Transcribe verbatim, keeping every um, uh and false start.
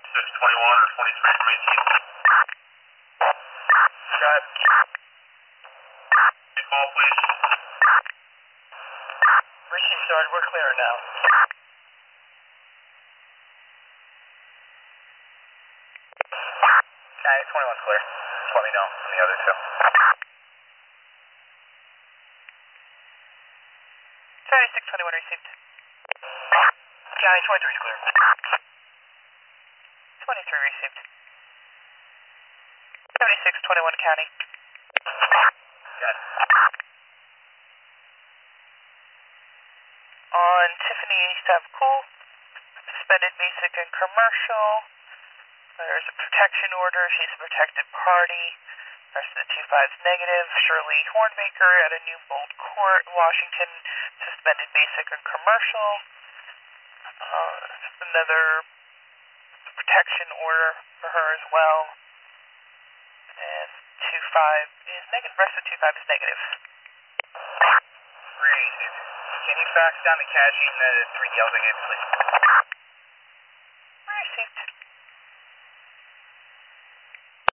six twenty-one or twenty-three from eighteen. Got call, please. Receive, Sergeant. We're clear now. Okay, twenty-one's clear. Just let me know on the other two. seventy-six twenty-one received. County twenty-three's clear. twenty-three received. seventy-six twenty-one County. Got it. On Tiffany Sub Cool, suspended basic and commercial. There's a protection order. She's a protected party. Rest of the two fives negative. Shirley Hornbaker at a New Bold Court, Washington, suspended basic and commercial. Uh, another protection order for her as well. And two five is negative. Rest of two five is negative. Great. Can you fax down the cash sheet and the three Delta gates, please?